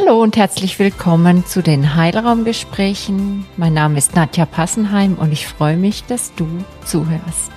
Hallo und herzlich willkommen zu den Heilraumgesprächen. Mein Name ist Nadja Passenheim und ich freue mich, dass du zuhörst.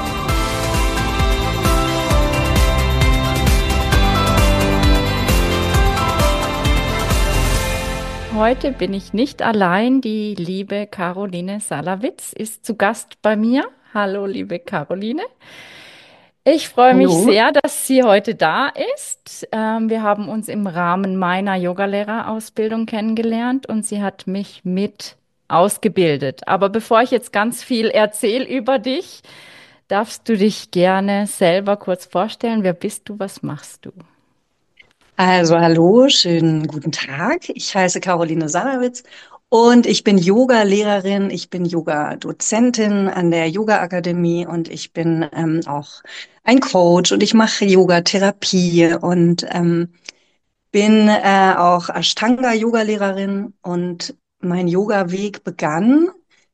Heute bin ich nicht allein. Die liebe Caroline Salawitz ist zu Gast bei mir. Hallo, liebe Caroline. Ich freue mich Hallo. sehr, dass sie heute da ist. Wir haben uns im Rahmen meiner Yogalehrerausbildung kennengelernt und sie hat mich mit ausgebildet. Aber bevor ich jetzt ganz viel erzähle über dich, darfst du dich gerne selber kurz vorstellen. Wer bist du? Was machst du? Also hallo, schönen guten Tag. Ich heiße Caroline Salawitz und ich bin Yoga-Lehrerin, ich bin Yoga-Dozentin an der Yoga-Akademie und ich bin auch ein Coach und ich mache Yoga-Therapie und bin auch Ashtanga-Yoga-Lehrerin und mein Yoga-Weg begann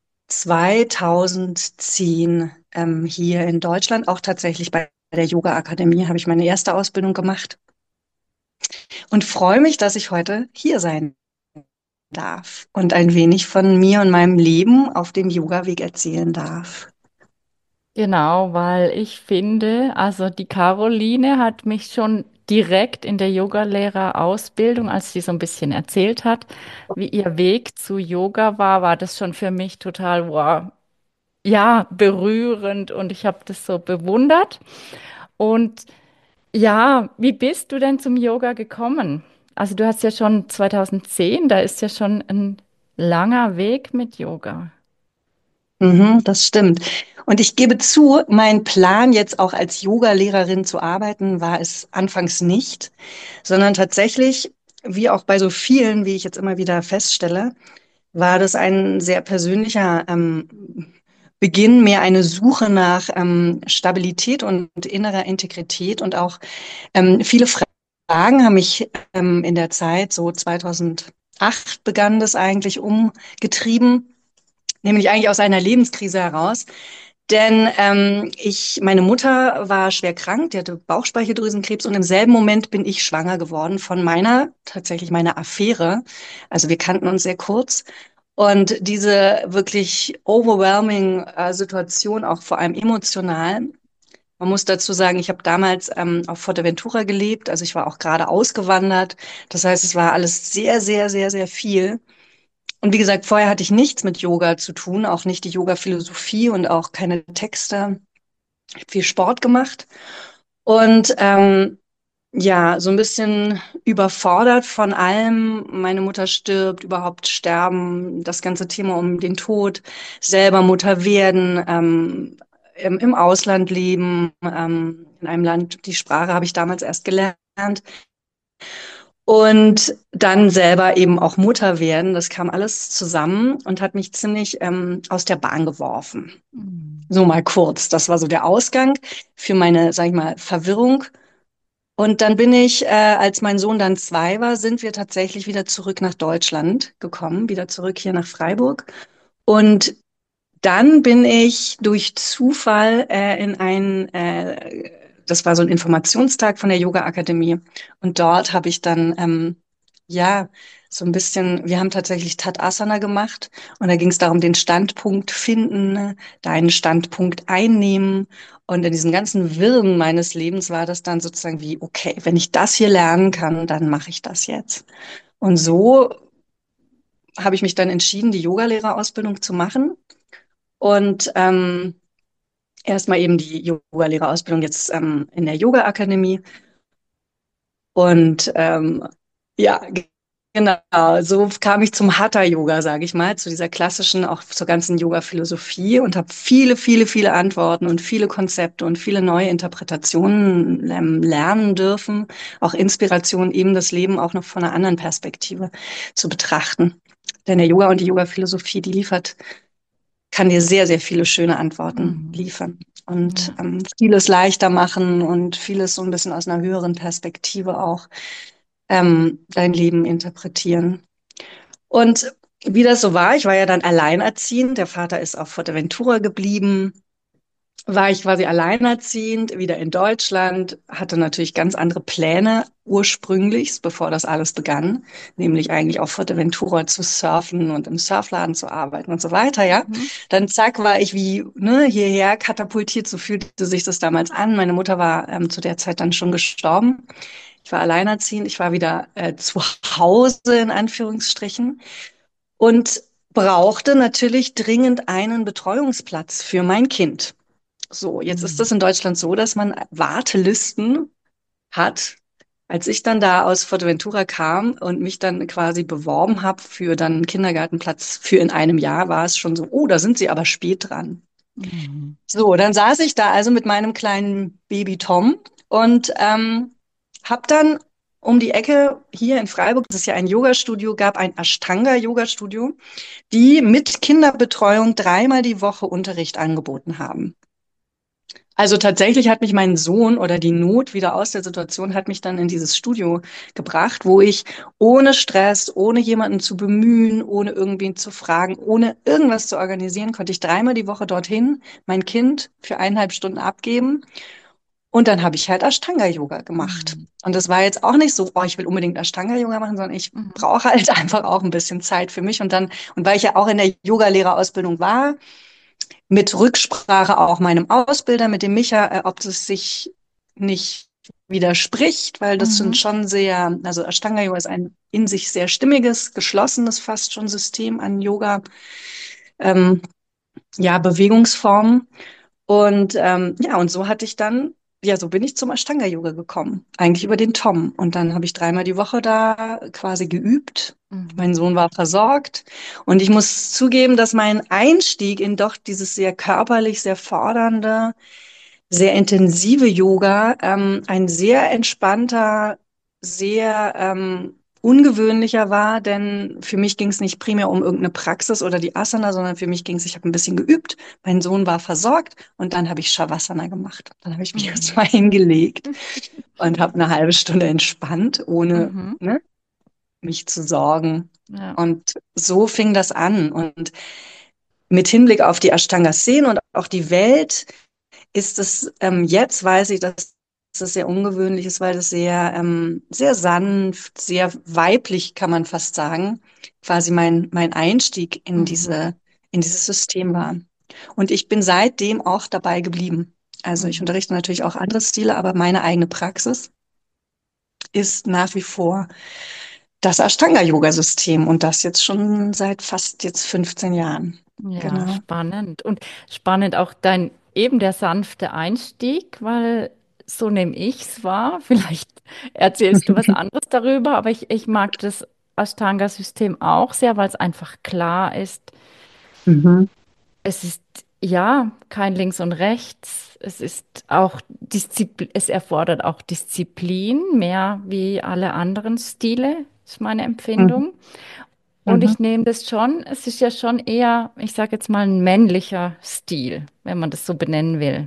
2010 hier in Deutschland, auch tatsächlich bei der Yoga-Akademie habe ich meine erste Ausbildung gemacht. Und freue mich, dass ich heute hier sein darf und ein wenig von mir und meinem Leben auf dem Yoga-Weg erzählen darf. Genau, weil ich finde, also die Caroline hat mich schon direkt in der Yogalehrerausbildung, als sie so ein bisschen erzählt hat, wie ihr Weg zu Yoga war, war das schon für mich total, wow, ja, berührend und ich habe das so bewundert. Und ja, wie bist du denn zum Yoga gekommen? Also du hast ja schon 2010, da ist ja schon ein langer Weg mit Yoga. Das stimmt. Und ich gebe zu, mein Plan, jetzt auch als Yoga-Lehrerin zu arbeiten, war es anfangs nicht, sondern tatsächlich, wie auch bei so vielen, wie ich jetzt immer wieder feststelle, war das ein sehr persönlicher Beginn, mehr eine Suche nach Stabilität und innerer Integrität und auch viele Fragen haben mich in der Zeit, so 2008 begann das eigentlich umgetrieben, nämlich eigentlich aus einer Lebenskrise heraus. Denn meine Mutter war schwer krank, die hatte Bauchspeicheldrüsenkrebs und im selben Moment bin ich schwanger geworden von tatsächlich meiner Affäre. Also wir kannten uns sehr kurz. Und diese wirklich overwhelming Situation, auch vor allem emotional, man muss dazu sagen, ich habe damals auf Fuerteventura gelebt, also ich war auch gerade ausgewandert. Das heißt, es war alles sehr, sehr, sehr, sehr viel. Und wie gesagt, vorher hatte ich nichts mit Yoga zu tun, auch nicht die Yoga-Philosophie und auch keine Texte. Ich habe viel Sport gemacht und ja, so ein bisschen überfordert von allem. Meine Mutter stirbt, überhaupt sterben, das ganze Thema um den Tod, selber Mutter werden, im Ausland leben, in einem Land, die Sprache habe ich damals erst gelernt. Und dann selber eben auch Mutter werden, das kam alles zusammen und hat mich ziemlich aus der Bahn geworfen. Mhm. So mal kurz, das war so der Ausgang für meine, sag ich mal, Verwirrung. Und dann bin ich, als mein Sohn dann 2 war, sind wir tatsächlich wieder zurück nach Deutschland gekommen, wieder zurück hier nach Freiburg. Und dann bin ich durch Zufall das war so ein Informationstag von der Yoga Akademie. Und dort habe ich dann, ja, so ein bisschen, wir haben tatsächlich Tadasana gemacht. Und da ging es darum, den Standpunkt finden, ne, deinen Standpunkt einnehmen. Und in diesem ganzen Wirren meines Lebens war das dann sozusagen wie, okay, wenn ich das hier lernen kann, dann mache ich das jetzt. Und so habe ich mich dann entschieden, die Yogalehrerausbildung zu machen. Und erstmal eben die Yoga-Lehrerausbildung jetzt in der Yoga-Akademie. Und ja, genau, so kam ich zum Hatha-Yoga, sage ich mal, zu dieser klassischen, auch zur ganzen Yoga-Philosophie und habe viele, viele, viele Antworten und viele Konzepte und viele neue Interpretationen lernen dürfen, auch Inspiration, eben das Leben auch noch von einer anderen Perspektive zu betrachten. Denn der Yoga und die Yoga-Philosophie, die liefert kann dir sehr, sehr viele schöne Antworten Mhm. liefern und Ja. vieles leichter machen und vieles so ein bisschen aus einer höheren Perspektive auch dein Leben interpretieren. Und wie das so war, ich war ja dann alleinerziehend. Der Vater ist auf Fuerteventura geblieben war ich quasi alleinerziehend, wieder in Deutschland, hatte natürlich ganz andere Pläne ursprünglich, bevor das alles begann, nämlich eigentlich auf Fuerteventura zu surfen und im Surfladen zu arbeiten und so weiter, ja. Mhm. Dann zack, war ich wie ne, hierher katapultiert, so fühlte sich das damals an. Meine Mutter war zu der Zeit dann schon gestorben. Ich war alleinerziehend, ich war wieder zu Hause in Anführungsstrichen und brauchte natürlich dringend einen Betreuungsplatz für mein Kind. So, jetzt ist Mhm. das in Deutschland so, dass man Wartelisten hat. Als ich dann da aus Fuerteventura kam und mich dann quasi beworben habe für dann einen Kindergartenplatz für in einem Jahr, war es schon so, oh, da sind Sie aber spät dran. Mhm. So, dann saß ich da also mit meinem kleinen Baby Tom und habe dann um die Ecke hier in Freiburg, das ist ja ein Yogastudio, gab ein Ashtanga-Yogastudio, die mit Kinderbetreuung dreimal die Woche Unterricht angeboten haben. Also tatsächlich hat mich mein Sohn oder die Not wieder aus der Situation hat mich dann in dieses Studio gebracht, wo ich ohne Stress, ohne jemanden zu bemühen, ohne irgendwen zu fragen, ohne irgendwas zu organisieren, konnte ich dreimal die Woche dorthin mein Kind für 1,5 Stunden abgeben. Und dann habe ich halt Ashtanga-Yoga gemacht. Mhm. Und das war jetzt auch nicht so, oh, ich will unbedingt Ashtanga-Yoga machen, sondern ich Mhm. brauche halt einfach auch ein bisschen Zeit für mich. Und weil ich ja auch in der Yogalehrerausbildung war, mit Rücksprache auch meinem Ausbilder, mit dem Micha, ob es sich nicht widerspricht, weil das sind Mhm. schon sehr, also Ashtanga Yoga ist ein in sich sehr stimmiges, geschlossenes fast schon System an Yoga, ähm, ja, Bewegungsformen. Und ja, und so hatte ich dann, ja, so bin ich zum Ashtanga Yoga gekommen, eigentlich über den Tom. Und dann habe ich dreimal die Woche da quasi geübt. Mhm. Mein Sohn war versorgt. Und ich muss zugeben, dass mein Einstieg in doch dieses sehr körperlich, sehr fordernde, sehr intensive Yoga ein sehr entspannter, sehr ungewöhnlicher war, denn für mich ging es nicht primär um irgendeine Praxis oder die Asana, sondern für mich ging es, ich habe ein bisschen geübt, mein Sohn war versorgt und dann habe ich Shavasana gemacht. Dann habe ich mich Mhm. erstmal hingelegt und habe eine halbe Stunde entspannt, ohne Mhm. ne, mich zu sorgen. Ja. Und so fing das an. Und mit Hinblick auf die Ashtanga-Szene und auch die Welt ist es jetzt, weiß ich, dass es sehr ungewöhnlich ist, weil es sehr, sehr sanft, sehr weiblich, kann man fast sagen, quasi mein Einstieg Mhm. in dieses System war. Und ich bin seitdem auch dabei geblieben. Also ich Mhm. unterrichte natürlich auch andere Stile, aber meine eigene Praxis ist nach wie vor das Ashtanga-Yoga-System und das jetzt schon seit fast jetzt 15 Jahren. Ja, Genau. spannend. Und spannend auch dein eben der sanfte Einstieg, weil so nehme ich es wahr. Vielleicht erzählst du was anderes darüber, aber ich mag das Ashtanga-System auch sehr, weil es einfach klar ist. Mhm. Es ist ja kein Links und Rechts. Es ist auch Disziplin, es erfordert auch Disziplin, mehr wie alle anderen Stile, ist meine Mhm. Empfindung. Und Mhm. ich nehme das schon, es ist ja schon eher, ich sage jetzt mal, ein männlicher Stil, wenn man das so benennen will.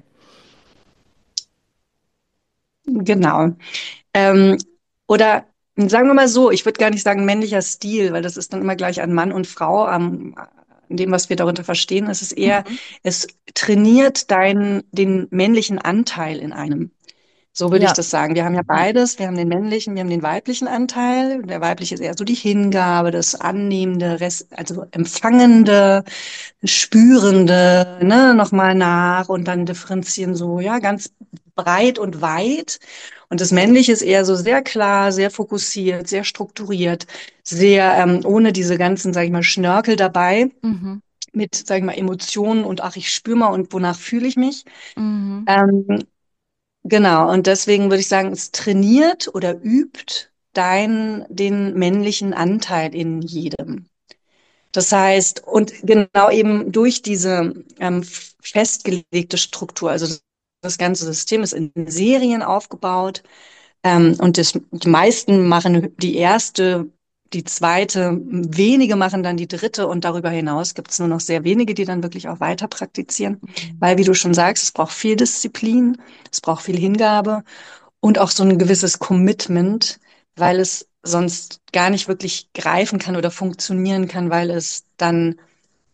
Genau. Ähm, oder sagen wir mal so, ich würde gar nicht sagen männlicher Stil, weil das ist dann immer gleich an Mann und Frau, an dem, was wir darunter verstehen. Es ist eher, Mhm. es trainiert den männlichen Anteil in einem. So würde ich Ja, das sagen. Wir haben ja ja. beides. Wir haben den männlichen, wir haben den weiblichen Anteil. Der weibliche ist eher so die Hingabe, das Annehmende, also Empfangende, Spürende, ne, nochmal nach und dann differenzieren so, ja, ganz breit und weit. Und das männliche ist eher so sehr klar, sehr fokussiert, sehr strukturiert, sehr ohne diese ganzen, sag ich mal, Schnörkel dabei, Mhm. mit, sag ich mal, Emotionen und ach, ich spüre mal und wonach fühle ich mich. Mhm. Ähm, Genau, und deswegen würde ich sagen, es trainiert oder übt den männlichen Anteil in jedem. Das heißt, und genau eben durch diese festgelegte Struktur, also das ganze System ist in Serien aufgebaut, und die meisten machen die erste, die zweite, wenige machen dann die dritte und darüber hinaus gibt es nur noch sehr wenige, die dann wirklich auch weiter praktizieren. Mhm. Weil, wie du schon sagst, es braucht viel Disziplin, es braucht viel Hingabe und auch so ein gewisses Commitment, weil es sonst gar nicht wirklich greifen kann oder funktionieren kann, weil es dann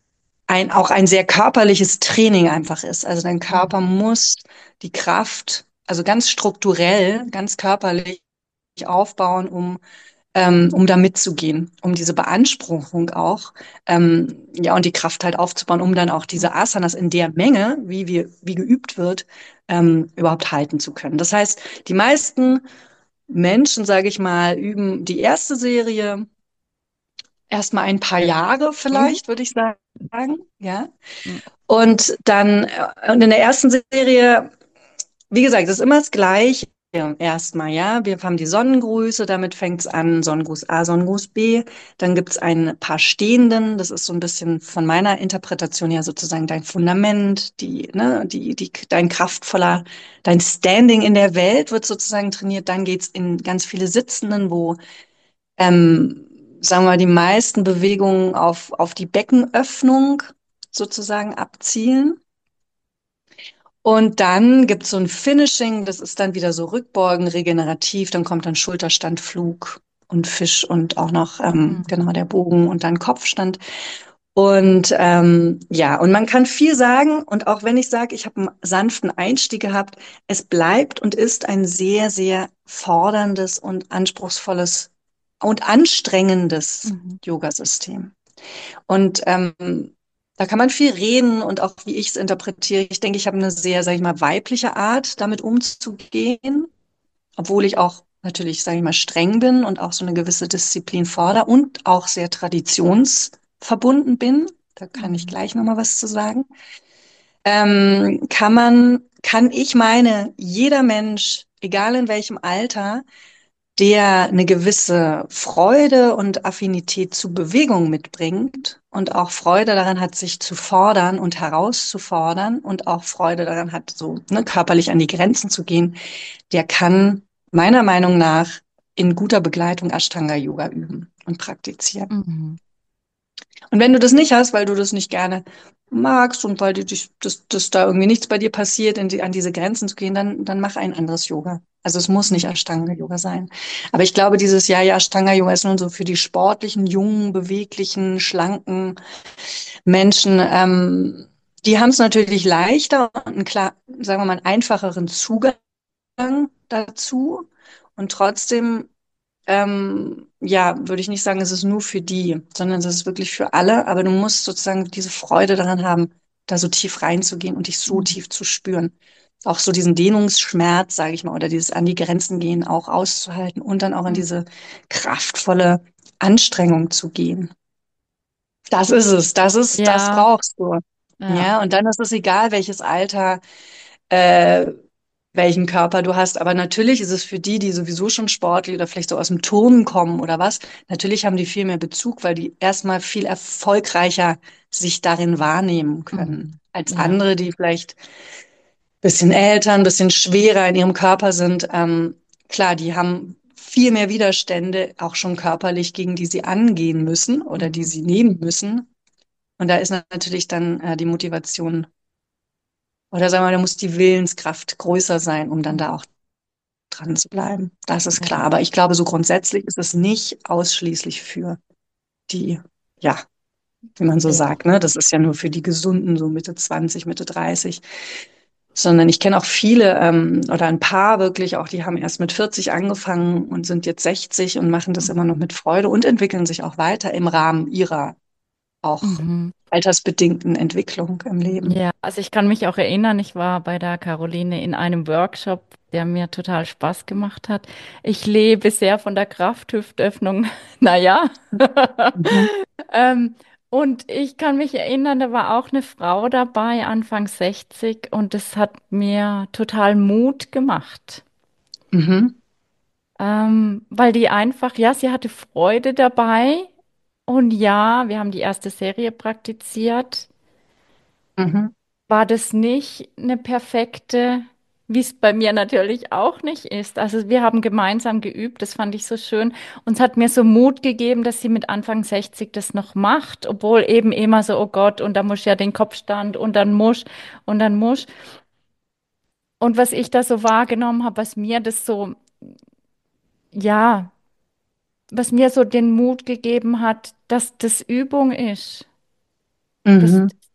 auch ein sehr körperliches Training einfach ist. Also dein Körper Mhm. muss die Kraft, also ganz strukturell, ganz körperlich aufbauen, um da mitzugehen, um diese Beanspruchung auch, ja, und die Kraft halt aufzubauen, um dann auch diese Mhm. Asanas in der Menge, wie geübt wird, überhaupt halten zu können. Das heißt, die meisten Menschen, sage ich mal, üben die erste Serie erstmal ein paar Jahre Mhm. vielleicht, würde ich sagen, ja. Und in der ersten Serie, wie gesagt, es ist immer das Gleiche. Erstmal, ja. Wir haben die Sonnengrüße, damit fängt es an, Sonnengruß A, Sonnengruß B. Dann gibt es ein paar Stehenden, das ist so ein bisschen von meiner Interpretation ja sozusagen dein Fundament, dein kraftvoller, dein Standing in der Welt wird sozusagen trainiert. Dann geht's in ganz viele Sitzenden, wo, sagen wir mal, die meisten Bewegungen auf die Beckenöffnung sozusagen abzielen. Und dann gibt's so ein Finishing, das ist dann wieder so Rückbeugen, regenerativ, dann kommt dann Schulterstand, Flug und Fisch und auch noch Mhm. genau der Bogen und dann Kopfstand. Und ja, und man kann viel sagen. Und auch wenn ich sage, ich habe einen sanften Einstieg gehabt, es bleibt und ist ein sehr, sehr forderndes und anspruchsvolles und anstrengendes Mhm. Yogasystem. Und da kann man viel reden und auch wie ich es interpretiere. Ich denke, ich habe eine sehr, sage ich mal, weibliche Art, damit umzugehen, obwohl ich auch natürlich, sage ich mal, streng bin und auch so eine gewisse Disziplin fordere und auch sehr traditionsverbunden bin. Da kann ich Mhm. gleich noch mal was zu sagen. Kann ich meine, jeder Mensch, egal in welchem Alter, der eine gewisse Freude und Affinität zu Bewegung mitbringt und auch Freude daran hat, sich zu fordern und herauszufordern und auch Freude daran hat, so körperlich an die Grenzen zu gehen, der kann meiner Meinung nach in guter Begleitung Ashtanga-Yoga üben und praktizieren. Mhm. Und wenn du das nicht hast, weil du das nicht gerne magst und weil dass da irgendwie nichts bei dir passiert, an diese Grenzen zu gehen, dann mach ein anderes Yoga. Also es muss nicht Mhm. Ashtanga-Yoga sein. Aber ich glaube, dieses ja, Ashtanga-Yoga ist nun so für die sportlichen, jungen, beweglichen, schlanken Menschen. Die haben es natürlich leichter und einen klar, sagen wir mal, einen einfacheren Zugang dazu. Und trotzdem ja, würde ich nicht sagen, es ist nur für die, sondern es ist wirklich für alle. Aber du musst sozusagen diese Freude daran haben, da so tief reinzugehen und dich so Mhm. tief zu spüren. Auch so diesen Dehnungsschmerz, sage ich mal, oder dieses an die Grenzen gehen auch auszuhalten und dann auch in Mhm. diese kraftvolle Anstrengung zu gehen. Das ist es, das Ja, brauchst du. ja. Ja, und dann ist es egal, welches Alter, äh, welchen Körper du hast. Aber natürlich ist es für die, die sowieso schon sportlich oder vielleicht so aus dem Turnen kommen oder was, natürlich haben die viel mehr Bezug, weil die erstmal viel erfolgreicher sich darin wahrnehmen können, Mhm. als Ja. andere, die vielleicht ein bisschen älter, ein bisschen schwerer in ihrem Körper sind. Klar, die haben viel mehr Widerstände, auch schon körperlich, gegen die sie angehen müssen oder die Mhm. sie nehmen müssen. Und da ist natürlich dann die Motivation oder sagen wir mal, da muss die Willenskraft größer sein, um dann da Mhm. auch dran zu bleiben. Das ist klar. Ja. Aber ich glaube, so grundsätzlich ist es nicht ausschließlich für die, ja, wie man so Ja. sagt, ne? Das ist ja nur für die Gesunden, so Mitte 20, Mitte 30. Sondern ich kenne auch viele oder ein paar wirklich auch, die haben erst mit 40 angefangen und sind jetzt 60 und machen das immer Mhm. noch mit Freude und entwickeln sich auch weiter im Rahmen ihrer auch Mhm. altersbedingten Entwicklung im Leben. Ja, also ich kann mich auch erinnern, ich war bei der Caroline in einem Workshop, der mir total Spaß gemacht hat. Ich lebe sehr von der Krafthüftöffnung. Naja. Mhm. Ähm, und ich kann mich erinnern, da war auch eine Frau dabei, Anfang 60, und das hat mir total Mut gemacht. Mhm. Weil die einfach, ja, sie hatte Freude dabei. Und ja, wir haben die erste Serie praktiziert. Mhm. War das nicht eine perfekte, wie es bei mir natürlich auch nicht ist. Also wir haben gemeinsam geübt, das fand ich so schön. Und es hat mir so Mut gegeben, dass sie mit Anfang 60 das noch macht, obwohl eben immer so, oh Gott, und da muss ja den Kopfstand und dann muss. Und was ich da so wahrgenommen habe, was mir das so, ja, was mir so den Mut gegeben hat, dass das Übung ist. Das Mhm.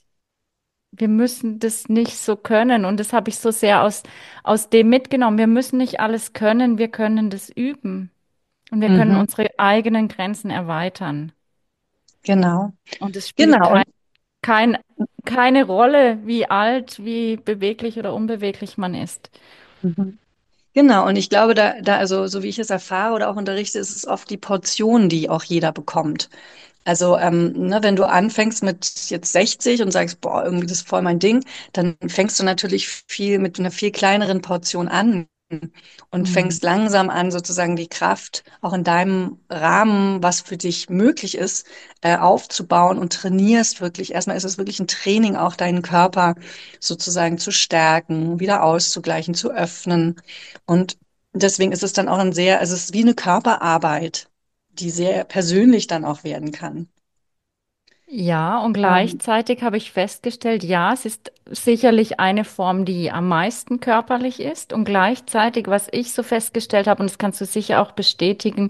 wir müssen das nicht so können. Und das habe ich so sehr aus dem mitgenommen. Wir müssen nicht alles können, wir können das üben. Und wir können Mhm, unsere eigenen Grenzen erweitern. genau. Und es spielt Genau. kein, keine Rolle, wie alt, wie beweglich oder unbeweglich man ist. Mhm. Genau, und ich glaube, also so wie ich es erfahre oder auch unterrichte, ist es oft die Portion, die auch jeder bekommt. Also, ne, wenn du anfängst mit jetzt 60 und sagst, boah, irgendwie das ist voll mein Ding, dann fängst du natürlich viel mit einer viel kleineren Portion an und Mhm. fängst langsam an, sozusagen die Kraft auch in deinem Rahmen, was für dich möglich ist, aufzubauen und trainierst wirklich. Erstmal ist es wirklich ein Training, auch deinen Körper sozusagen zu stärken, wieder auszugleichen, zu öffnen. Und deswegen ist es dann auch also es ist wie eine Körperarbeit, die sehr persönlich dann auch werden kann. Ja, und Ähm, gleichzeitig habe ich festgestellt, ja, es ist sicherlich eine Form, die am meisten körperlich ist. Und gleichzeitig, was ich so festgestellt habe, und das kannst du sicher auch bestätigen,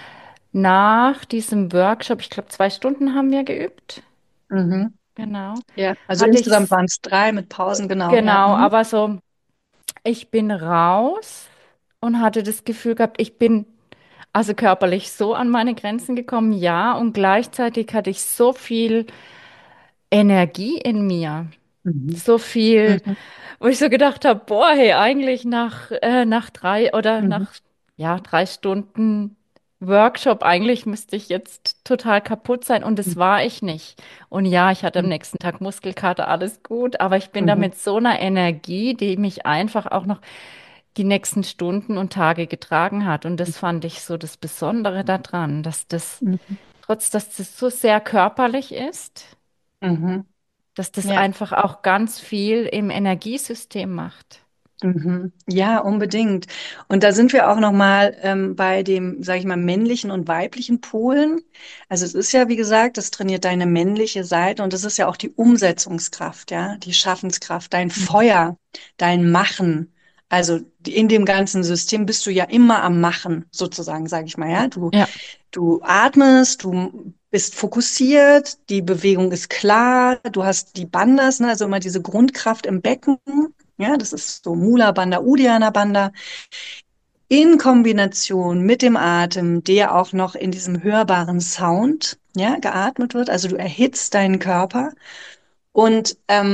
nach diesem Workshop, ich glaube, 2 Stunden haben wir geübt, mhm. genau, Ja, also hatte insgesamt ich, waren es 3 mit Pausen, genau, ja. genau, Mhm. aber so, ich bin raus und hatte das Gefühl gehabt, ich bin also körperlich so an meine Grenzen gekommen, ja, und gleichzeitig hatte ich so viel Energie in mir, Mhm. so viel, Mhm. wo ich so gedacht habe, boah, hey, eigentlich nach drei oder Mhm. nach, ja, 3 Stunden Workshop, eigentlich müsste ich jetzt total kaputt sein und das war ich nicht. Und ja, ich hatte am Mhm. nächsten Tag Muskelkater, alles gut, aber ich bin da Mhm. mit so einer Energie, die mich einfach auch noch die nächsten Stunden und Tage getragen hat. Und das fand ich so das Besondere daran, dass das, Mhm. trotz dass das so sehr körperlich ist, Mhm. dass das Ja. einfach auch ganz viel im Energiesystem macht. Mhm. Ja, unbedingt. Und da sind wir auch noch mal bei dem, sage ich mal, männlichen und weiblichen Polen. Also es ist ja, wie gesagt, das trainiert deine männliche Seite und es ist ja auch die Umsetzungskraft, ja, die Schaffenskraft, dein Mhm. Feuer, dein Machen. Also in dem ganzen System bist du ja immer am Machen, sozusagen, sage ich mal, ja. Ja. Du atmest, du bist fokussiert, die Bewegung ist klar, du hast die Bandhas, ne, also immer diese Grundkraft im Becken. Ja, das ist so Mula Bandha, Uddiyana Bandha in Kombination mit dem Atem, der auch noch in diesem hörbaren Sound, ja, geatmet wird. Also du erhitzt deinen Körper und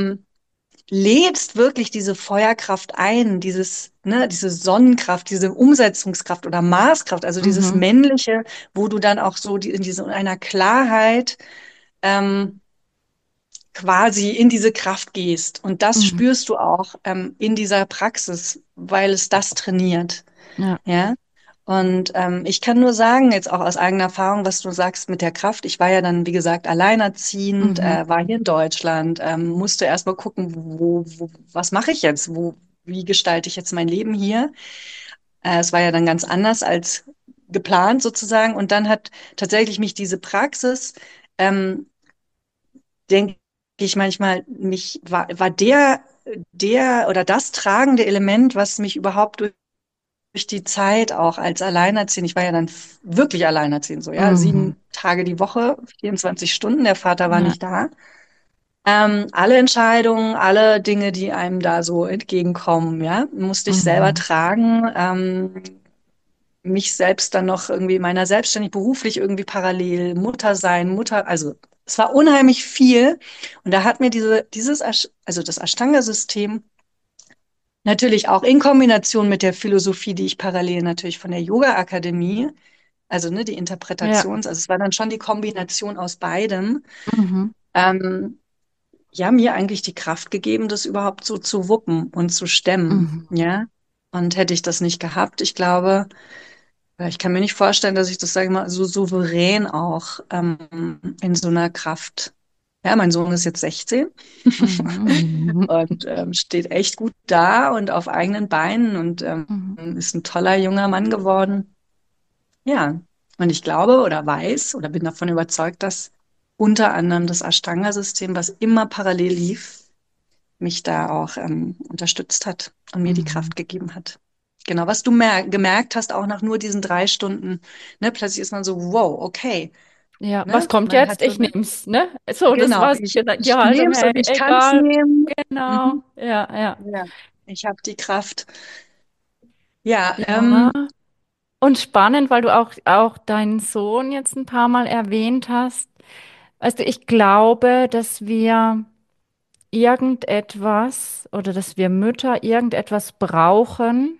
lädst wirklich diese Feuerkraft ein, diese Sonnenkraft, diese Umsetzungskraft oder Marskraft, also dieses Mhm. Männliche, wo du dann auch so in einer Klarheit ähm, quasi in diese Kraft gehst. Und das Mhm. spürst du auch in dieser Praxis, weil es das trainiert. Ja. Ja. Und ich kann nur sagen, jetzt auch aus eigener Erfahrung, was du sagst mit der Kraft. Ich war ja dann, wie gesagt, alleinerziehend, Mhm. war hier in Deutschland, musste erst mal gucken, was mache ich jetzt? Wie gestalte ich jetzt mein Leben hier? Es war ja dann ganz anders als geplant sozusagen. Und dann hat tatsächlich mich diese Praxis, ähm, denke ich manchmal, war der oder das tragende Element, was mich überhaupt durch die Zeit auch als Alleinerziehend, ich war ja dann wirklich alleinerziehend, so, ja, Mhm. 7 Tage die Woche, 24 Stunden, der Vater war Ja. nicht da. Alle Entscheidungen, alle Dinge, die einem da so entgegenkommen, ja, musste ich selber Mhm. tragen. Mich selbst dann noch irgendwie meiner selbstständig beruflich irgendwie parallel Mutter sein, also es war unheimlich viel. Und da hat mir also das Ashtanga-System natürlich auch in Kombination mit der Philosophie, die ich parallel natürlich von der Yoga-Akademie, also ne, die Ja. also es war dann schon die Kombination aus beidem, Mhm. ähm, ja, mir eigentlich die Kraft gegeben, das überhaupt so zu wuppen und zu stemmen, Mhm. ja. Und hätte ich das nicht gehabt, ich glaube, ich kann mir nicht vorstellen, dass ich das, sage ich mal, so souverän auch in so einer Kraft. Ja, mein Sohn ist jetzt 16 Mhm. und steht echt gut da und auf eigenen Beinen und Mhm. ist ein toller junger Mann geworden. Ja, und ich glaube oder weiß oder bin davon überzeugt, dass unter anderem das Ashtanga-System, was immer parallel lief, mich da auch unterstützt hat und mir die Mhm. Kraft gegeben hat. Genau, was du gemerkt hast, auch nach nur diesen 3 Stunden, ne, plötzlich ist man so, wow, okay. Ja, was Ne? kommt Man hat jetzt? so Ich eine, nehm's, ne? So, das genau, war's. Die ich Haltung, nehme es hey, und ich kann es egal. nehmen. Genau. Mhm. Ja, ja. Ja, ich habe die Kraft. Ja, Ja. Und spannend, weil du auch deinen Sohn jetzt ein paar Mal erwähnt hast. Weißt du, ich glaube, dass wir irgendetwas oder dass wir Mütter irgendetwas brauchen.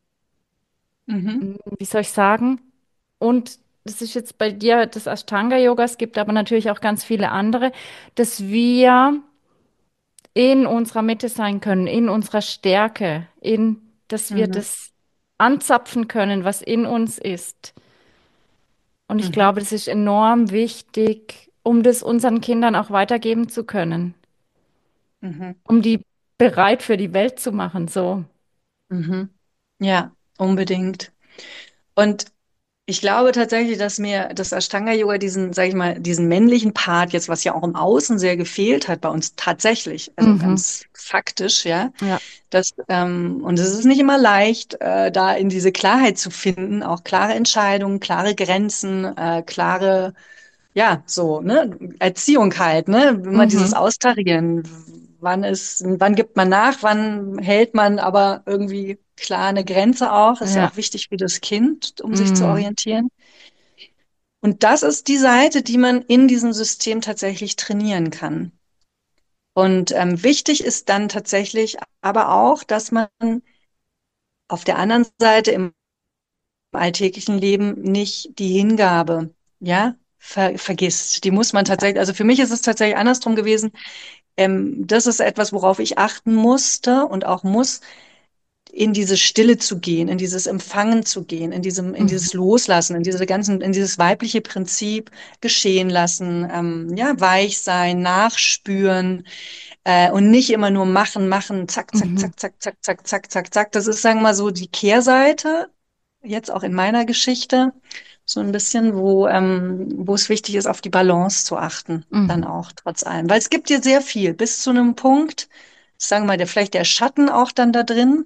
mhm, Wie soll ich sagen? Und das ist jetzt bei dir das Ashtanga-Yoga, es gibt aber natürlich auch ganz viele andere, dass wir in unserer Mitte sein können, in unserer Stärke, dass wir mhm, das anzapfen können, was in uns ist. Und ich mhm, glaube, das ist enorm wichtig, um das unseren Kindern auch weitergeben zu können, mhm, um die bereit für die Welt zu machen, so. mhm. Ja, unbedingt. Und ich glaube tatsächlich, dass mir das Ashtanga-Yoga diesen, sag ich mal, diesen männlichen Part jetzt, was ja auch im Außen sehr gefehlt hat, bei uns tatsächlich, also Mhm. ganz faktisch, ja, Ja. und es ist nicht immer leicht, da in diese Klarheit zu finden, auch klare Entscheidungen, klare Grenzen, klare, ja, so, ne, Erziehung halt, ne, immer dieses Mhm. Austarieren. Wann gibt man nach, wann hält man aber irgendwie klar eine Grenze auch, ist ja Ja. auch wichtig für das Kind, um sich zu Mhm. orientieren. Und das ist die Seite, die man in diesem System tatsächlich trainieren kann. Und wichtig ist dann tatsächlich aber auch, dass man auf der anderen Seite im alltäglichen Leben nicht die Hingabe, ja, vergisst. Die muss man tatsächlich, also für mich ist es tatsächlich andersrum gewesen. Das ist etwas, worauf ich achten musste und auch muss, in diese Stille zu gehen, in dieses Empfangen zu gehen, in dieses Mhm. Loslassen, in dieses weibliche Prinzip geschehen lassen, ja, weich sein, nachspüren, und nicht immer nur machen, machen, zack, zack, Mhm. zack, zack, zack, zack, zack, zack, zack. Das ist, sagen wir mal so, die Kehrseite, jetzt auch in meiner Geschichte, so ein bisschen, wo es wichtig ist, auf die Balance zu achten, dann Mhm. auch trotz allem. Weil es gibt dir sehr viel, bis zu einem Punkt, sagen wir mal, vielleicht der Schatten auch dann da drin,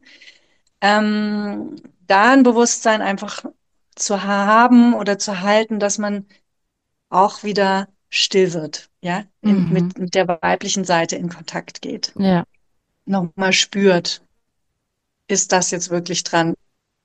da ein Bewusstsein einfach zu haben oder zu halten, dass man auch wieder still wird, ja, Mhm. mit der weiblichen Seite in Kontakt geht. Ja. Nochmal spürt, ist das jetzt wirklich dran?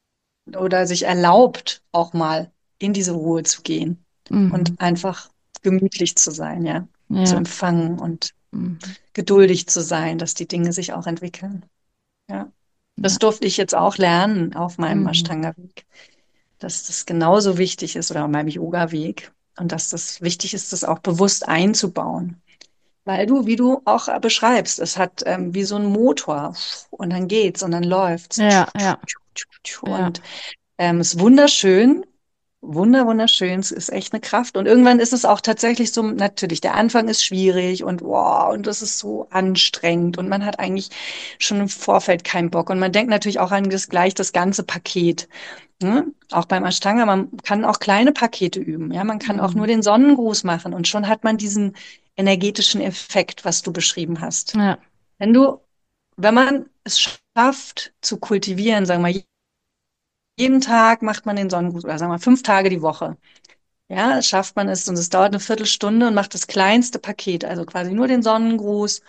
Oder sich erlaubt, auch mal in diese Ruhe zu gehen und Mhm. einfach gemütlich zu sein, ja, zu Ja. empfangen und Mhm. geduldig zu sein, dass die Dinge sich auch entwickeln. Ja, Ja. das durfte ich jetzt auch lernen auf meinem Mhm. Ashtanga-Weg, dass das genauso wichtig ist oder auf meinem Yoga-Weg und dass das wichtig ist, das auch bewusst einzubauen. Weil du, wie du auch beschreibst, es hat wie so ein Motor und dann geht's und dann läuft's. Ja. Ja. Ja. Und ist wunderschön, wunderschön. Es ist echt eine Kraft. Und irgendwann ist es auch tatsächlich so, natürlich, der Anfang ist schwierig und wow, und das ist so anstrengend und man hat eigentlich schon im Vorfeld keinen Bock. Und man denkt natürlich auch an das ganze Paket. Ne? Auch beim Ashtanga, man kann auch kleine Pakete üben. Ja, man kann auch nur Mhm. den Sonnengruß machen und schon hat man diesen energetischen Effekt, was du beschrieben hast. Ja. Wenn du, wenn man es schafft zu kultivieren, sagen wir, jeden Tag macht man den Sonnengruß oder sagen wir 5 Tage die Woche. Ja, schafft man es und es dauert eine Viertelstunde und macht das kleinste Paket, also quasi nur den Sonnengruß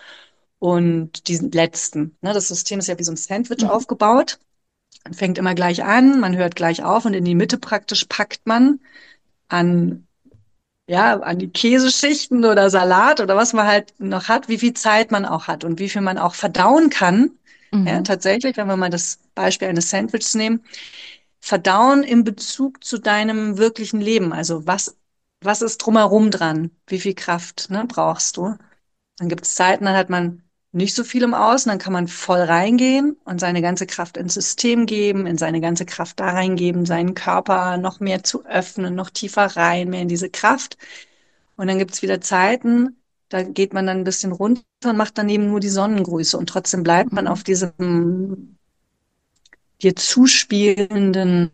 und diesen letzten. Ne, das System ist ja wie so ein Sandwich Mhm. aufgebaut. Man fängt immer gleich an, man hört gleich auf und in die Mitte praktisch packt man an, ja, an die Käseschichten oder Salat oder was man halt noch hat, wie viel Zeit man auch hat und wie viel man auch verdauen kann. Ja, Mhm. tatsächlich, wenn wir mal das Beispiel eines Sandwiches nehmen, verdauen in Bezug zu deinem wirklichen Leben. Also was ist drumherum dran? Wie viel Kraft, ne, brauchst du? Dann gibt es Zeiten, dann hat man nicht so viel im Außen, dann kann man voll reingehen und seine ganze Kraft ins System geben, in seine ganze Kraft da reingeben, seinen Körper noch mehr zu öffnen, noch tiefer rein, mehr in diese Kraft. Und dann gibt es wieder Zeiten, da geht man dann ein bisschen runter und macht daneben nur die Sonnengrüße und trotzdem bleibt man Mhm. auf diesem dir zuspielenden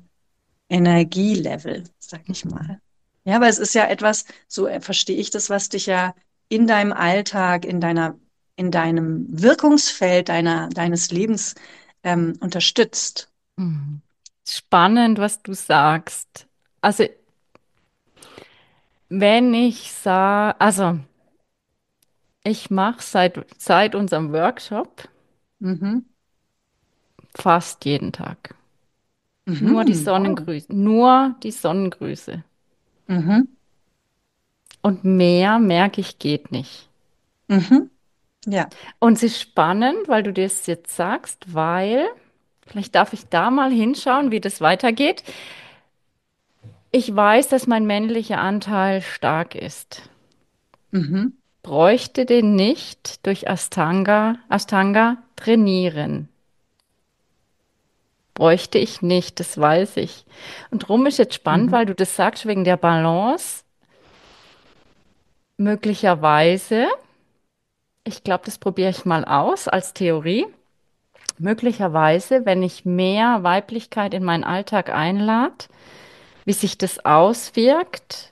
Energielevel, sag ich Mhm. mal. Ja, aber es ist ja etwas, so verstehe ich das, was dich ja in deinem Alltag, in deinem Wirkungsfeld deines Lebens unterstützt. Mhm. Spannend, was du sagst. Also wenn ich sage, also ich mache seit unserem Workshop Mhm. fast jeden Tag. Nur die Mhm. Wow. Sonnengrüße, nur die Sonnengrüße. Mhm. Und mehr merke ich geht nicht. Mhm. Ja. Und es ist spannend, weil du das jetzt sagst, weil, vielleicht darf ich da mal hinschauen, wie das weitergeht. Ich weiß, dass mein männlicher Anteil stark ist. Mhm. Bräuchte den nicht durch Ashtanga trainieren. Bräuchte ich nicht, das weiß ich. Und drum ist jetzt spannend, Mhm. weil du das sagst, wegen der Balance. Möglicherweise, ich glaube, das probiere ich mal aus als Theorie. Möglicherweise, wenn ich mehr Weiblichkeit in meinen Alltag einlade, wie sich das auswirkt,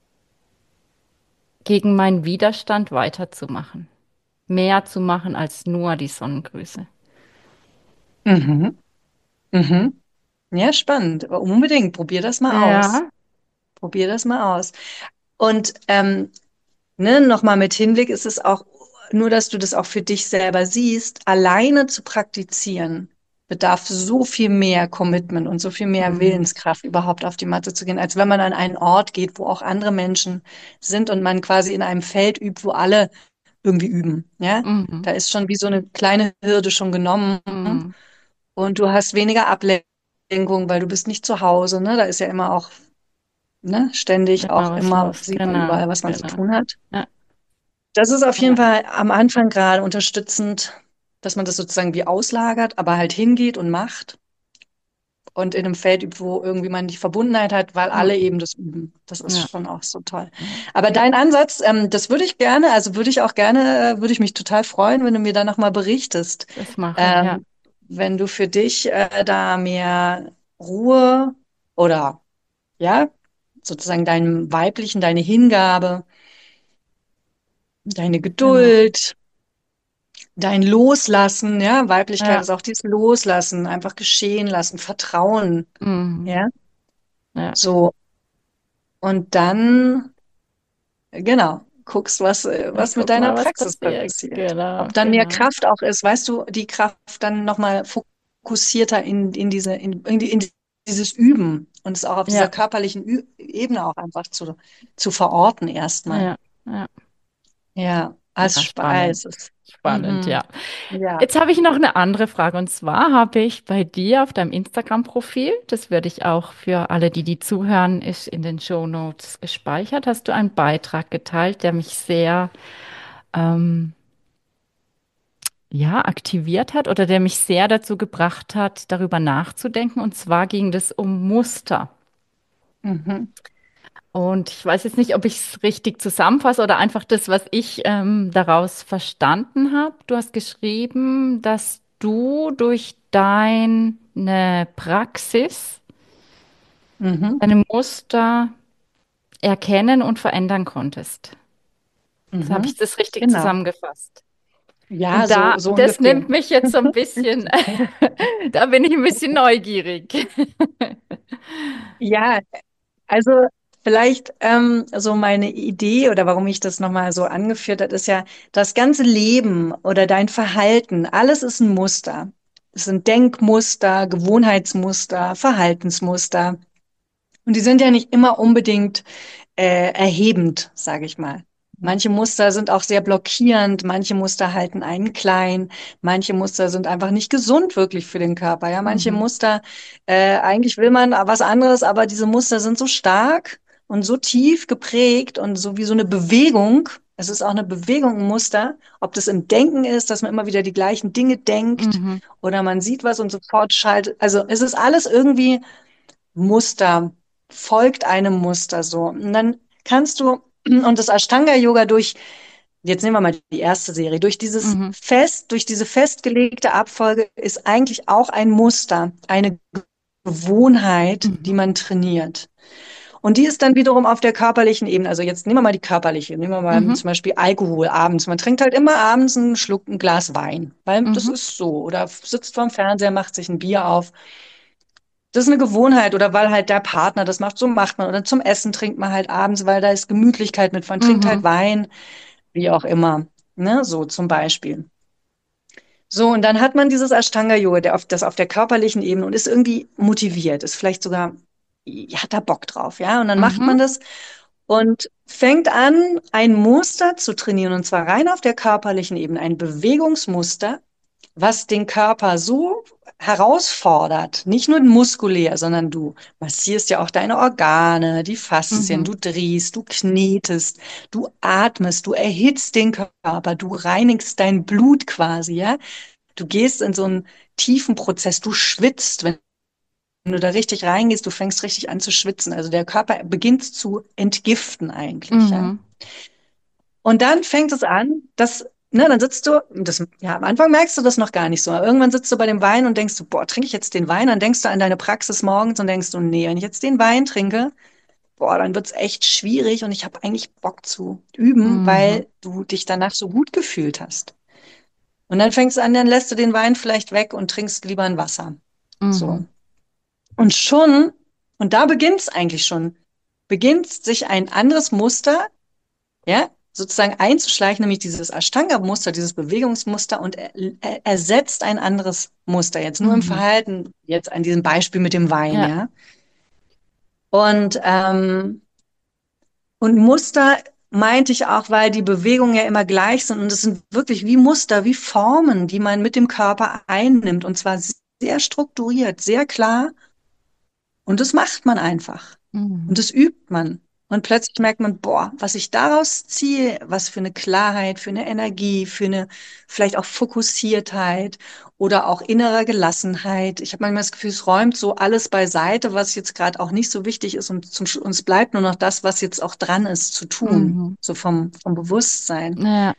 gegen meinen Widerstand weiterzumachen. Mehr zu machen als nur die Sonnengrüße. Mhm. Mhm. Ja, spannend. Aber unbedingt. Probier das mal aus. Ja. Probier das mal aus. Und ne, nochmal mit Hinblick ist es auch nur, dass du das auch für dich selber siehst, alleine zu praktizieren bedarf so viel mehr Commitment und so viel mehr Mhm. Willenskraft, überhaupt auf die Matte zu gehen, als wenn man an einen Ort geht, wo auch andere Menschen sind und man quasi in einem Feld übt, wo alle irgendwie üben. Ja, Mhm. da ist schon wie so eine kleine Hürde schon genommen Mhm. und du hast weniger Ablenkung, weil du bist nicht zu Hause. Ne? Da ist ja immer auch, ne, ständig Immer auch was immer los. sieht man Genau, überall, was man zu genau. tun hat. Ja, Das ist auf jeden ja, Fall am Anfang gerade unterstützend, dass man das sozusagen wie auslagert, aber halt hingeht und macht und in einem Feld übt, wo irgendwie man die Verbundenheit hat, weil ja, alle eben das üben. Das ist ja, schon auch so toll. ja. Aber dein Ansatz, das würde ich gerne, also würde ich auch gerne, würde ich mich total freuen, wenn du mir da nochmal berichtest, Das mache ich, ja. ähm, wenn du für dich da mehr Ruhe oder ja, sozusagen deinem Weiblichen, deine Hingabe, deine Genau. Geduld, dein Loslassen, ja, Weiblichkeit Ja. ist auch dieses Loslassen, einfach geschehen lassen, Vertrauen, Mhm. ja, Ja. so. Und dann, genau, guckst, Ich was mit guck deiner mal, was Praxis passiert. passiert. Genau, Ob dann mehr genau. Kraft auch ist, weißt du, die Kraft dann nochmal fokussierter in dieses Üben und es auch auf dieser Ja, körperlichen Ebene auch einfach zu verorten erstmal. ja, ja. Ja, Ja, spannend. es ist, Spannend, ja. ja. Jetzt habe ich noch eine andere Frage. Und zwar habe ich bei dir auf deinem Instagram-Profil, das werde ich auch für alle, die zuhören, ist in den Shownotes gespeichert, hast du einen Beitrag geteilt, der mich sehr ja, aktiviert hat oder der mich sehr dazu gebracht hat, darüber nachzudenken. Und zwar ging das um Muster. Mhm. Und ich weiß jetzt nicht, ob ich es richtig zusammenfasse oder einfach das, was ich daraus verstanden habe. Du hast geschrieben, dass du durch deine Praxis Mhm. deine Muster erkennen und verändern konntest. Das habe ich Mhm. das richtig Genau. zusammengefasst. Ja, Und da, so das ungefähr. nimmt mich jetzt so ein bisschen, da bin ich ein bisschen neugierig. Ja, also vielleicht so meine Idee oder warum ich das nochmal so angeführt habe, ist ja, das ganze Leben oder dein Verhalten, alles ist ein Muster. Es sind Denkmuster, Gewohnheitsmuster, Verhaltensmuster. Und die sind ja nicht immer unbedingt erhebend, sage ich mal. Manche Muster sind auch sehr blockierend, manche Muster halten einen klein, manche Muster sind einfach nicht gesund wirklich für den Körper. Ja, manche Mhm. Muster, eigentlich will man was anderes, aber diese Muster sind so stark und so tief geprägt und so wie so eine Bewegung. Es ist auch eine Bewegung, ein Muster, ob das im Denken ist, dass man immer wieder die gleichen Dinge denkt Mhm. oder man sieht was und sofort schaltet. Also es ist alles irgendwie Muster, folgt einem Muster so. Und dann kannst du, und das Ashtanga-Yoga durch, jetzt nehmen wir mal die erste Serie, Mhm. durch diese festgelegte Abfolge ist eigentlich auch ein Muster, eine Gewohnheit, die Mhm. man trainiert. Und die ist dann wiederum auf der körperlichen Ebene. Also jetzt nehmen wir mal die körperliche. Nehmen wir mal Mhm. zum Beispiel Alkohol abends. Man trinkt halt immer abends einen Schluck, ein Glas Wein, weil das Mhm. ist so. Oder sitzt vorm Fernseher, macht sich ein Bier auf. Das ist eine Gewohnheit oder weil halt der Partner das macht, so macht man. Oder zum Essen trinkt man halt abends, weil da ist Gemütlichkeit mit, man trinkt halt Mhm. Wein, wie auch immer. Ne, so zum Beispiel. So, und dann hat man dieses Ashtanga-Yoga, das auf der körperlichen Ebene und ist irgendwie motiviert, ist vielleicht sogar, ja, hat da Bock drauf, ja. Und dann macht Mhm. man das und fängt an, ein Muster zu trainieren, und zwar rein auf der körperlichen Ebene, ein Bewegungsmuster, was den Körper so herausfordert, nicht nur muskulär, sondern du massierst ja auch deine Organe, die Faszien, Mhm. du drehst, du knetest, du atmest, du erhitzt den Körper, du reinigst dein Blut quasi, ja. Du gehst in so einen tiefen Prozess, du schwitzt, wenn du da richtig reingehst, du fängst richtig an zu schwitzen. Also der Körper beginnt zu entgiften eigentlich, ja. Mhm. Und dann fängt es an, dann sitzt du, ja, am Anfang merkst du das noch gar nicht so. Aber irgendwann sitzt du bei dem Wein und denkst du, boah, trinke ich jetzt den Wein? Dann denkst du an deine Praxis morgens und denkst du, nee, wenn ich jetzt den Wein trinke, boah, dann wird's echt schwierig und ich habe eigentlich Bock zu üben, Mhm. weil du dich danach so gut gefühlt hast. Und dann fängst du an, dann lässt du den Wein vielleicht weg und trinkst lieber ein Wasser. Mhm. So. Und schon, und da beginnt's eigentlich schon, beginnt sich ein anderes Muster, ja, sozusagen einzuschleichen, nämlich dieses Ashtanga-Muster, dieses Bewegungsmuster und er ersetzt ein anderes Muster, jetzt nur im Mhm. Verhalten, jetzt an diesem Beispiel mit dem Wein, Ja. ja. Und, und Muster meinte ich auch, weil die Bewegungen ja immer gleich sind und es sind wirklich wie Muster, wie Formen, die man mit dem Körper einnimmt und zwar sehr strukturiert, sehr klar und das macht man einfach. Und Mhm. das übt man. Und plötzlich merkt man, boah, was ich daraus ziehe, was für eine Klarheit, für eine Energie, für eine vielleicht auch Fokussiertheit oder auch innere Gelassenheit. Ich habe manchmal das Gefühl, es räumt so alles beiseite, was jetzt gerade auch nicht so wichtig ist und uns bleibt nur noch das, was jetzt auch dran ist zu tun, Mhm. so vom Bewusstsein. Ja.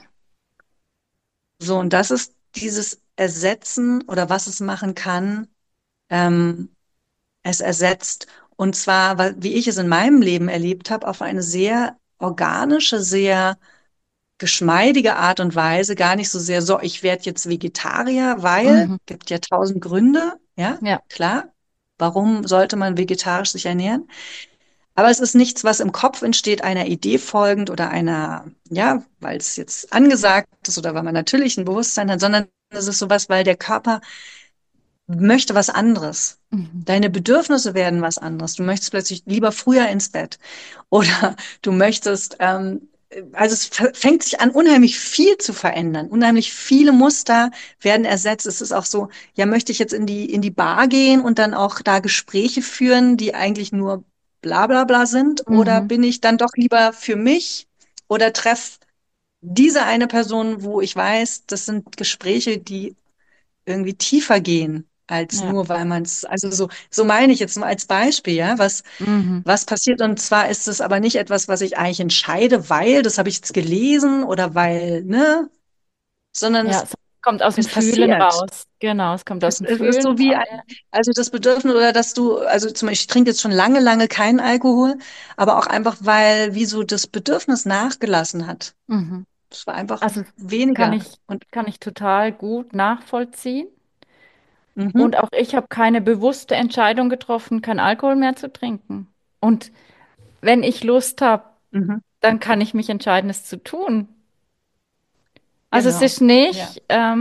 So, und das ist dieses Ersetzen oder was es machen kann. Ähm, Es ersetzt, und zwar, wie ich es in meinem Leben erlebt habe, auf eine sehr organische, sehr geschmeidige Art und Weise, gar nicht so sehr so, ich werde jetzt Vegetarier, weil, Mhm. gibt ja tausend Gründe, ja, Ja. klar. Warum sollte man vegetarisch sich ernähren? Aber es ist nichts, was im Kopf entsteht, einer Idee folgend oder einer, ja, weil es jetzt angesagt ist oder weil man natürlich ein Bewusstsein hat, sondern es ist sowas, weil der Körper möchte was anderes. Mhm. Deine Bedürfnisse werden was anderes. Du möchtest plötzlich lieber früher ins Bett oder du möchtest, also fängt sich an, unheimlich viel zu verändern. Unheimlich viele Muster werden ersetzt. Es ist auch so, ja, möchte ich jetzt in die Bar gehen und dann auch da Gespräche führen, die eigentlich nur bla bla bla sind? Oder Mhm. bin ich dann doch lieber für mich oder treffe diese eine Person, wo ich weiß, das sind Gespräche, die irgendwie tiefer gehen, als Ja. nur, weil man es, also so meine ich jetzt nur als Beispiel, ja, Mhm. was passiert. Und zwar ist es aber nicht etwas, was ich eigentlich entscheide, weil, das habe ich jetzt gelesen oder weil, ne, sondern Ja, es kommt aus dem es Fühlen passiert. raus. Genau, es kommt aus dem Es ist Fühlen so wie, von der. also das Bedürfnis oder dass du, also zum Beispiel, ich trinke jetzt schon lange, lange keinen Alkohol, aber auch einfach, weil wie so das Bedürfnis nachgelassen hat. Mhm. Es war einfach Also kann weniger. ich, Und kann ich total gut nachvollziehen. mhm, Und auch ich habe keine bewusste Entscheidung getroffen, kein Alkohol mehr zu trinken. Und wenn ich Lust habe, mhm, dann kann ich mich entscheiden, es zu tun. Also es genau. ist Ja. nicht,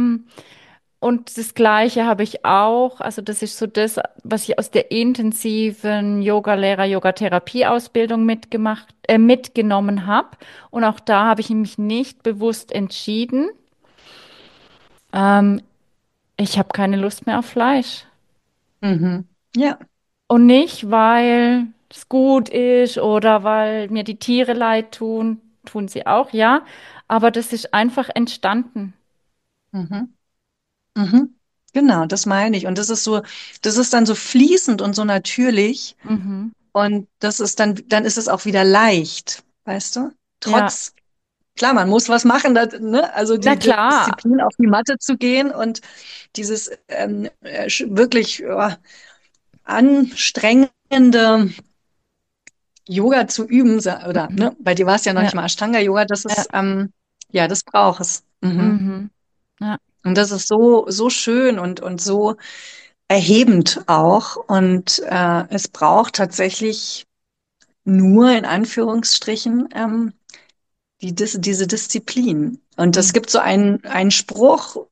und das Gleiche habe ich auch, also das ist so das, was ich aus der intensiven Yoga-Lehrer, Yogatherapie-Ausbildung mitgenommen habe. Und auch da habe ich mich nicht bewusst entschieden. Ähm, Ich habe keine Lust mehr auf Fleisch. Mhm. Ja. Und nicht, weil es gut ist oder weil mir die Tiere leid tun, tun sie auch, ja. Aber das ist einfach entstanden. Mhm. Mhm. Genau, das meine ich. Und das ist so, das ist dann so fließend und so natürlich. Mhm. Und das ist dann ist es auch wieder leicht, weißt du? Ja, Trotz, klar, man muss was machen, ne? Also na die klar. Disziplin auf die Matte zu gehen und dieses wirklich anstrengende Yoga zu üben, oder Mhm. ne? Bei dir war es ja noch Ja, nicht mal Ashtanga-Yoga, das ja. ist, ja, das braucht es. Mhm. Mhm. Ja. Und das ist so, so schön und so. erhebend auch. Und es braucht tatsächlich nur in Anführungsstrichen diese Disziplin. Und es Mhm. gibt so einen Spruch,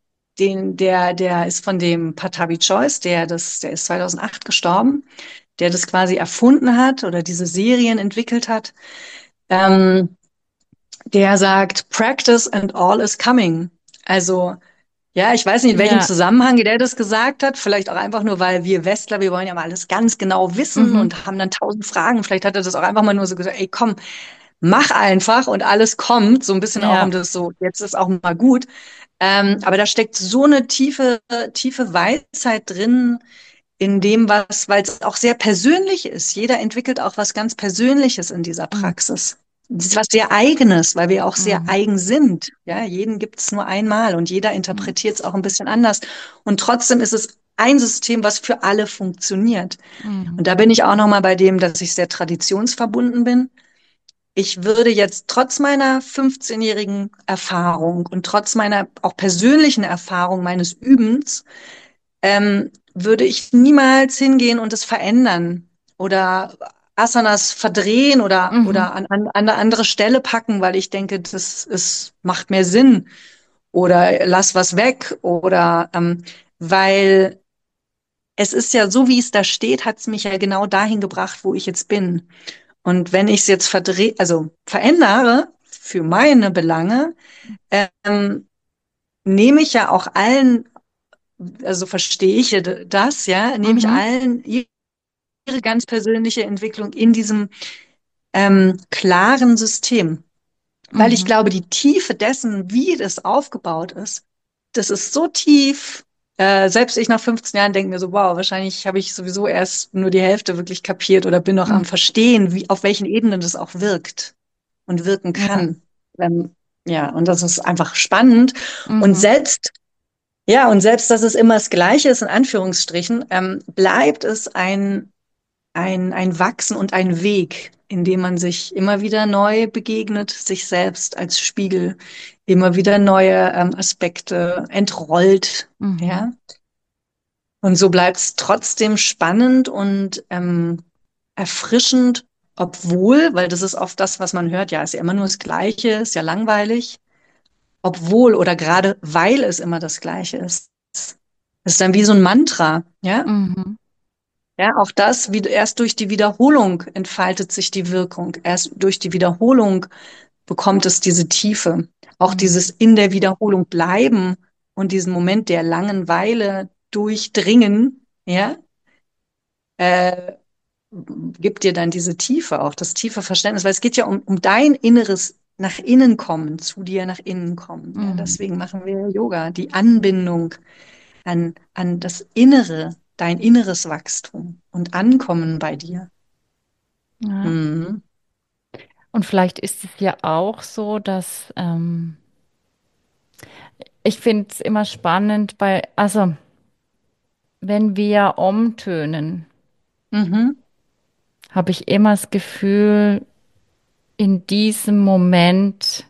der ist von dem Patabi Choice, der ist 2008 gestorben, der das quasi erfunden hat oder diese Serien entwickelt hat. Ähm, Der sagt, Practice and all is coming. Also, ja, ich weiß nicht, in welchem Ja. Zusammenhang der das gesagt hat. Vielleicht auch einfach nur, weil wir Westler, wir wollen ja mal alles ganz genau wissen Mhm. und haben dann tausend Fragen. Vielleicht hat er das auch einfach mal nur so gesagt, ey, komm, mach einfach und alles kommt. So ein bisschen auch um Ja. das so, jetzt ist auch mal gut. Aber da steckt so eine tiefe Weisheit drin in dem, weil es auch sehr persönlich ist. Jeder entwickelt auch was ganz Persönliches in dieser Mhm. Praxis. Das ist was sehr Eigenes, weil wir auch sehr Mhm. eigen sind. Ja, jeden gibt es nur einmal und jeder interpretiert es auch ein bisschen anders. Und trotzdem ist es ein System, was für alle funktioniert. Mhm. Und da bin ich auch nochmal bei dem, dass ich sehr traditionsverbunden bin. Ich würde jetzt trotz meiner 15-jährigen Erfahrung und trotz meiner auch persönlichen Erfahrung meines Übens, würde ich niemals hingehen und es verändern oder Asanas verdrehen Mhm. oder an eine andere Stelle packen, weil ich denke, macht mehr Sinn oder lass was weg oder weil es ist ja so, wie es da steht, hat es mich ja genau dahin gebracht, wo ich jetzt bin. Und wenn ich es jetzt also verändere für meine Belange, ähm, nehme ich ja auch allen, also verstehe ich das, ja, nehme ich Mhm. allen ihre ganz persönliche Entwicklung in diesem klaren System. Weil ich Mhm. glaube, die Tiefe dessen, wie das aufgebaut ist, das ist so tief. Selbst ich nach 15 Jahren denke mir so, wow, wahrscheinlich habe ich sowieso erst nur die Hälfte wirklich kapiert oder bin noch am Mhm. Verstehen, wie, auf welchen Ebenen das auch wirkt und wirken Ja. kann. Ja, und das ist einfach spannend. Und Mhm. selbst, dass es immer das Gleiche ist, in Anführungsstrichen, bleibt es ein Wachsen und ein Weg, in dem man sich immer wieder neu begegnet, sich selbst als Spiegel, immer wieder neue Aspekte entrollt, Mhm. ja. Und so bleibt es trotzdem spannend und erfrischend, obwohl, weil das ist oft das, was man hört, ja, ist ja immer nur das Gleiche, ist ja langweilig, obwohl oder gerade weil es immer das Gleiche ist. Das ist dann wie so ein Mantra, ja. Mhm. Ja, auch das, wie, erst durch die Wiederholung entfaltet sich die Wirkung. Erst durch die Wiederholung bekommt es diese Tiefe. Auch dieses Mhm. in der Wiederholung bleiben und diesen Moment der Langeweile durchdringen, ja, äh, gibt dir dann diese Tiefe, auch das tiefe Verständnis, weil es geht ja um dein inneres nach innen kommen, zu dir nach innen kommen. Ja, Mhm. deswegen machen wir Yoga, die Anbindung an das Innere, dein inneres Wachstum und Ankommen bei dir. Ja. Mhm. Und vielleicht ist es ja auch so, dass ich finde es immer spannend also wenn wir umtönen, Mhm. habe ich immer das Gefühl, in diesem Moment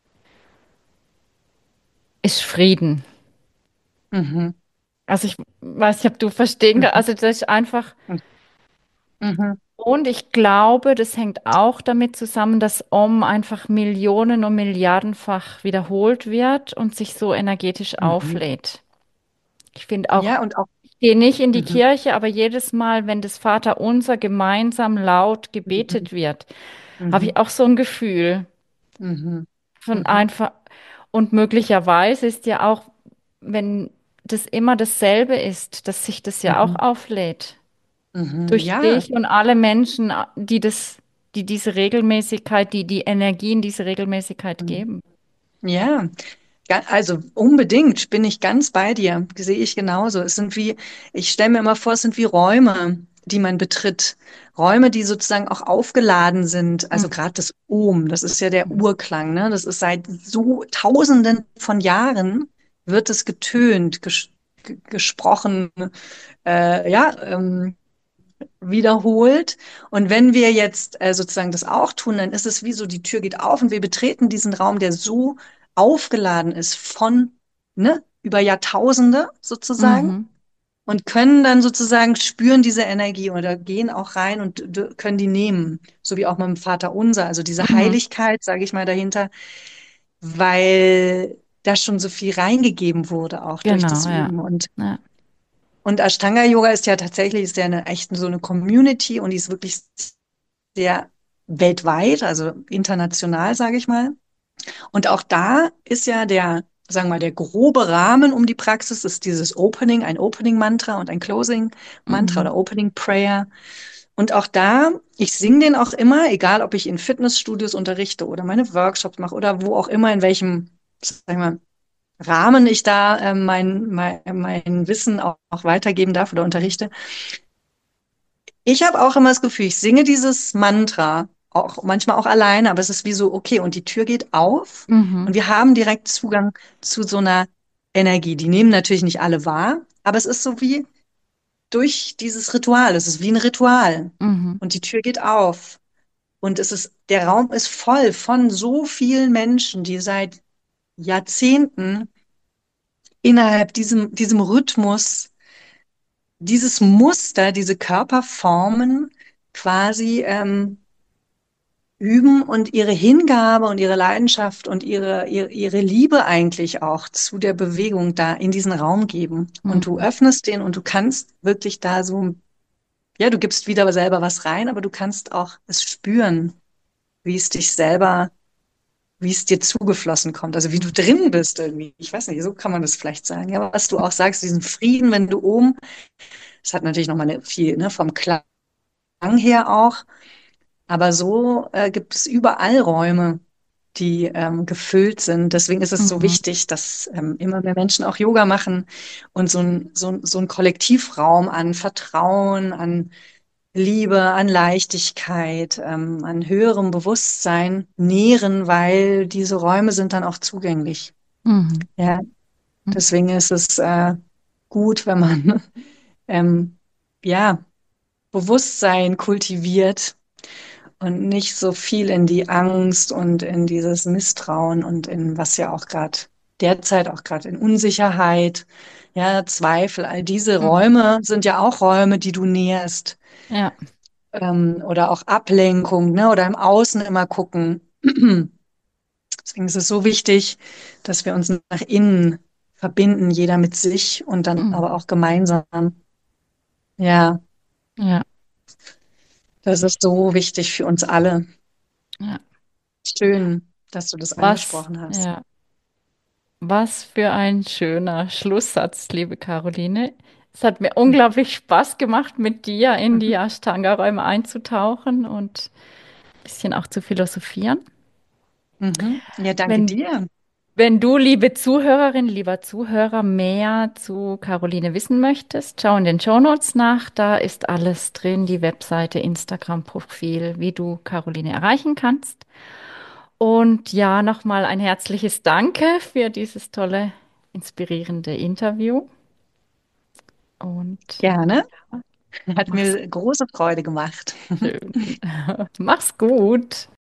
ist Frieden. Mhm. Also ich weiß nicht, ob du verstehen kannst. Mhm. Also das ist einfach, Mhm. und ich glaube, das hängt auch damit zusammen, dass Om einfach Millionen und Milliardenfach wiederholt wird und sich so energetisch Mhm. auflädt. Ich finde auch, Ja, und auch. ich gehe nicht in die Mhm. Kirche, aber jedes Mal, wenn das Vaterunser gemeinsam laut Mhm. gebetet wird, habe ich Mhm. auch so ein Gefühl Mhm. von Mhm. einfach, und möglicherweise ist ja auch, wenn das immer dasselbe ist, dass sich das ja auch Mhm. auflädt. Mhm. Durch Ja. dich und alle Menschen, die diese Regelmäßigkeit, die die Energie in diese Regelmäßigkeit Mhm. geben. Ja. Also unbedingt bin ich ganz bei dir. Sehe ich genauso. Ich stelle mir immer vor, es sind wie Räume, die man betritt. Räume, die sozusagen auch aufgeladen sind. Also Mhm. gerade das Om, das ist ja der Mhm. Urklang, ne? Das ist seit so Tausenden von Jahren wird es getönt, gesprochen, ja, wiederholt. Und wenn wir jetzt sozusagen das auch tun, dann ist es wie so, die Tür geht auf und wir betreten diesen Raum, der so aufgeladen ist von, ne, über Jahrtausende sozusagen. Mhm. und können dann sozusagen spüren diese Energie oder gehen auch rein und können die nehmen, so wie auch mit dem Vater Unser, also diese Mhm. Heiligkeit, sage ich mal, dahinter, weil da schon so viel reingegeben wurde, auch durch das Genau, ja. Üben. Ja. Und Ashtanga Yoga ist ja tatsächlich, ist ja eine echt so eine Community und die ist wirklich sehr weltweit, also international, sage ich mal. Und auch da ist ja der, sagen wir mal, der grobe Rahmen um die Praxis ist dieses Opening, ein Opening-Mantra und ein Closing-Mantra Mhm. oder Opening-Prayer. Und auch da, ich singe den auch immer, egal ob ich in Fitnessstudios unterrichte oder meine Workshops mache oder wo auch immer, in welchem, sagen wir mal, Rahmen ich da mein Wissen auch weitergeben darf oder unterrichte. Ich habe auch immer das Gefühl, ich singe dieses Mantra, auch manchmal auch alleine, aber es ist wie so, okay, und die Tür geht auf Mhm. und wir haben direkt Zugang zu so einer Energie. Die nehmen natürlich nicht alle wahr, aber es ist so wie durch dieses Ritual. Es ist wie ein Ritual. Mhm. Und die Tür geht auf. Und der Raum ist voll von so vielen Menschen, die seit Jahrzehnten innerhalb diesem Rhythmus, dieses Muster, diese Körperformen quasi üben und ihre Hingabe und ihre Leidenschaft und ihre Liebe eigentlich auch zu der Bewegung da in diesen Raum geben. Und du Mhm. öffnest den und du kannst wirklich da so, ja, du gibst wieder selber was rein, aber du kannst auch es spüren, wie es dich selber, wie es dir zugeflossen kommt, also wie du drin bist irgendwie. Ich weiß nicht, so kann man das vielleicht sagen. Ja, was du auch sagst, diesen Frieden, wenn du oben, das hat natürlich nochmal viel, ne, vom Klang her auch. Aber so gibt es überall Räume, die gefüllt sind. Deswegen ist es so Mhm. wichtig, dass immer mehr Menschen auch Yoga machen und so ein Kollektivraum an Vertrauen, an Liebe, an Leichtigkeit, an höherem Bewusstsein nähren, weil diese Räume sind dann auch zugänglich. Mhm. Ja, Mhm. deswegen ist es gut, wenn man ähm, ja Bewusstsein kultiviert und nicht so viel in die Angst und in dieses Misstrauen und in was ja auch gerade derzeit auch gerade in Unsicherheit, ja, Zweifel, all diese Mhm. Räume sind ja auch Räume, die du näherst, Ja. oder auch Ablenkung, ne, oder im Außen immer gucken. Deswegen ist es so wichtig, dass wir uns nach innen verbinden, jeder mit sich und dann aber Mhm. auch gemeinsam. Ja, Ja. das ist so wichtig für uns alle. Ja. Schön, dass du das angesprochen hast. Ja. Was für ein schöner Schlusssatz, liebe Caroline. Es hat mir unglaublich Spaß gemacht, mit dir in die Ashtanga-Räume einzutauchen und ein bisschen auch zu philosophieren. Mhm. Ja, danke Wenn, dir. wenn du, liebe Zuhörerin, lieber Zuhörer, mehr zu Caroline wissen möchtest, schau in den Shownotes nach. Da ist alles drin, die Webseite, Instagram-Profil, wie du Caroline erreichen kannst. Und ja, nochmal ein herzliches Danke für dieses tolle, inspirierende Interview. Und Gerne. Hat mach's mir große Freude gemacht. schön. Mach's gut.